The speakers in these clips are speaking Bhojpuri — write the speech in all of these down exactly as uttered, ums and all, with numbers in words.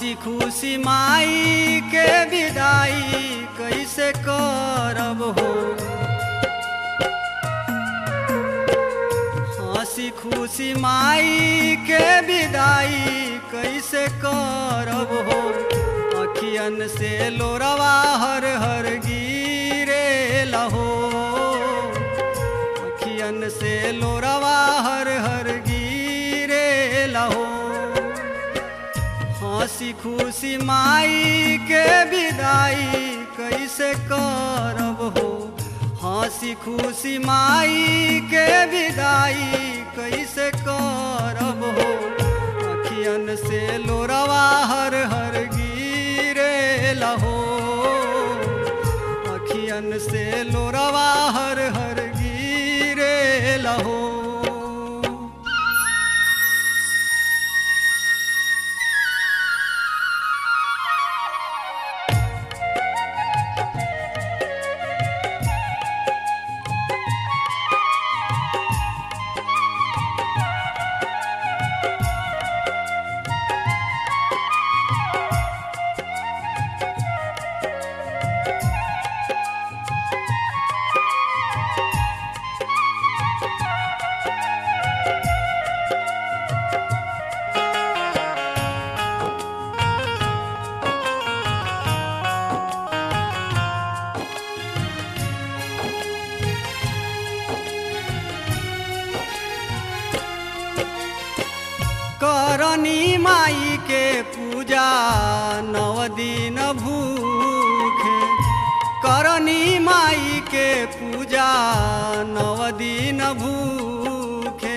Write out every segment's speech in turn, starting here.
हंसी खुशी माई के विदाई कैसे करब हो। हंसी खुशी माई के विदाई कैसे करब हो। अखियन से लोरवा हर हर गिरे लहो। अखियन से लोरवा हर हर गिरे लहो। हंसी खुशी माई के विदाई कैसे करब हो। हंसी खुशी माई के विदाई कैसे करब हो। अखियन से लोरवा हर हर गिरे लहो। अखियन से लोरवा हर हर गिरे लहो। करनी माई के पूजा नव दिन भूखे। करनी माई के पूजा नव दिन भूखे।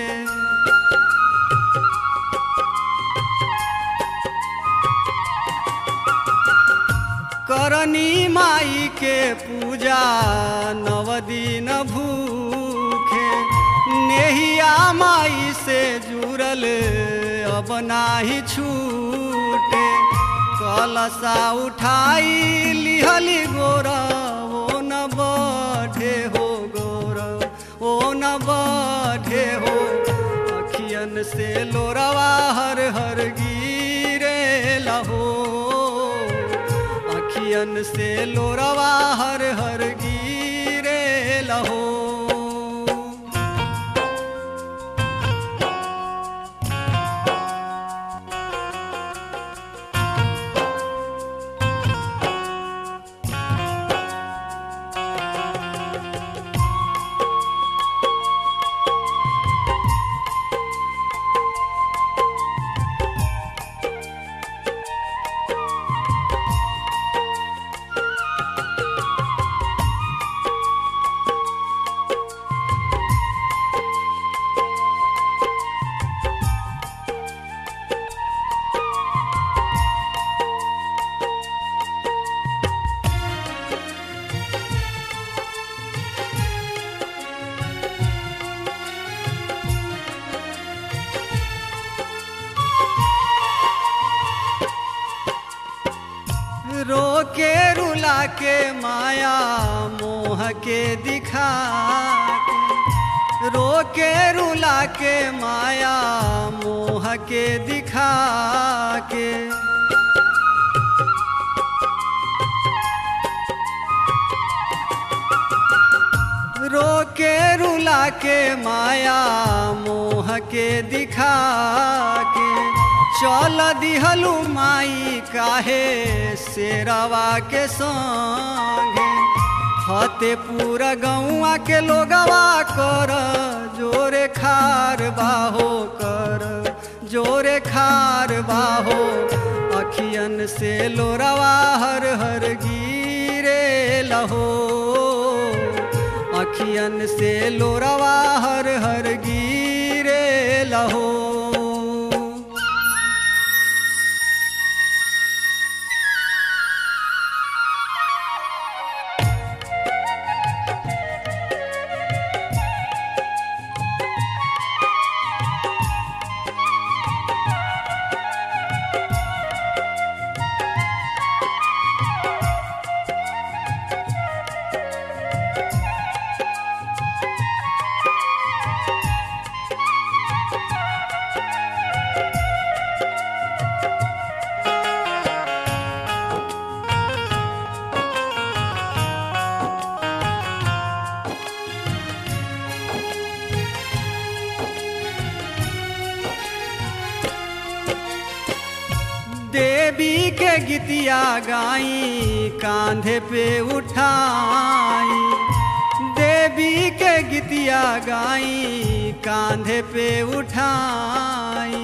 करनी माई के पूजा नव दिन भूखे। नेहिया माई से जुड़ल अब नाही छूटे। कलशा उठाई लिहली गोरा ओ न बढ़े हो गोरा ओ न बढ़े हो। अखियन से लोरवा हर हर गिरे लहो। अखियन से लोरवा हर हर गिरे लहो। रोके रुला के माया मोह के दिखा के। रोके रुला के माया मोह के दिखा के। रोके रुला के माया मोह के दिखा के। चल दिहलु माई काहे शेरवा के संगे। फतेपुर गौआ के लोगवा कर जोरे खार बाहो कर जोरे खार बाहो। अखियन से लोरवा हर हर गिरे लहो। अखियन से लोरवा हर हर गिरे लहो। के गीतिया गाई कांधे पे उठाई, देवी के गीतिया गाई कांधे पे उठाई।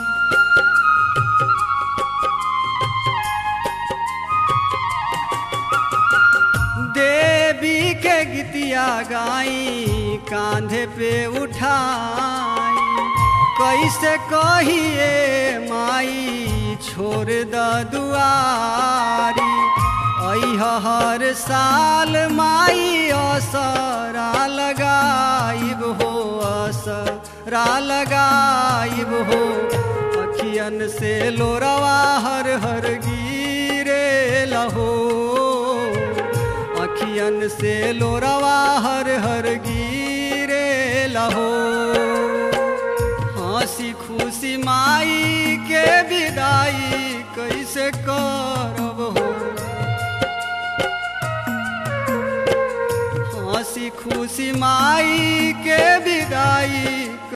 देवी के गीतिया गाई कांधे पे उठाई, कैसे कहिए माई छोड़ द दुआरी। अइह हर साल माई असरा लगाइब हो, असरा लगाइब हो। अखियन से लोरवा हर हर गिरे लहो, अखियन से लोरवा हर हर गिरे लहो। हंसी खुशी माई के विदाई कैसे करब हो, हंसी खुशी माई के विदाई